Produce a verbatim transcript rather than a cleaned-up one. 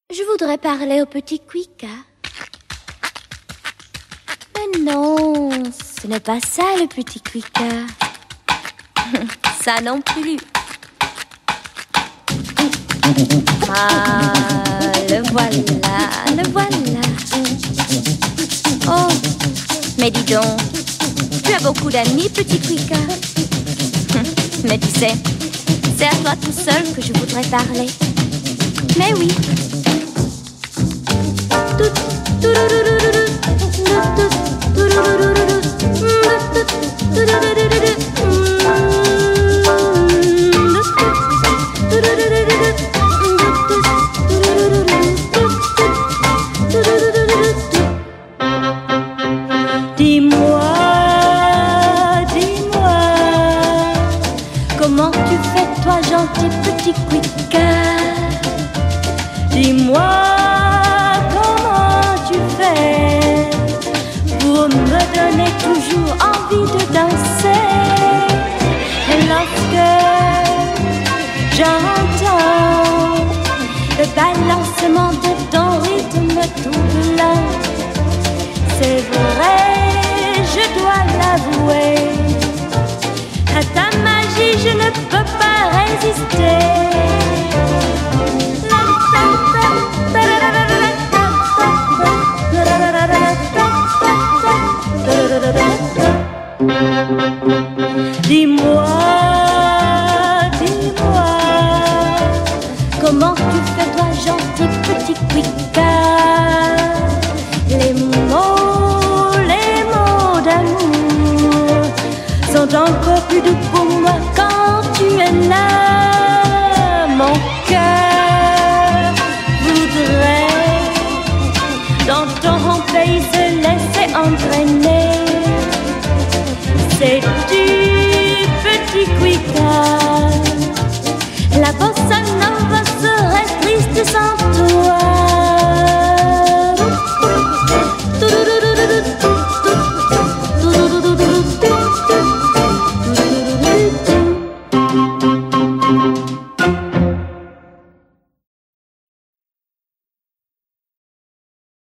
Je voudrais parler au petit Quika. Mais non, ce n'est pas ça le petit Quika. Ça non plus. Ah, le voilà, le voilà. Oh, mais dis donc, tu as beaucoup d'amis, petit Quika. Mais tu sais, c'est à toi tout seul que je voudrais parler. Mais oui. Dis-moi, dis-moi, comment tu fais toi gentil petit Quika? Dis-moi comment tu fais pour me donner toujours envie de danser. Et lorsque j'entends le balancement de ton rythme tout lent, c'est vrai, je dois l'avouer, à ta magie je ne peux pas résister. Dis-moi, dis-moi, comment tu fais toi gentil petit Quika? Les mots, les mots d'amour sont encore plus doux pour moi quand tu es là. Mon cœur voudrait dans ton pays se laisser entraîner. C'est du petit Quika, la bossa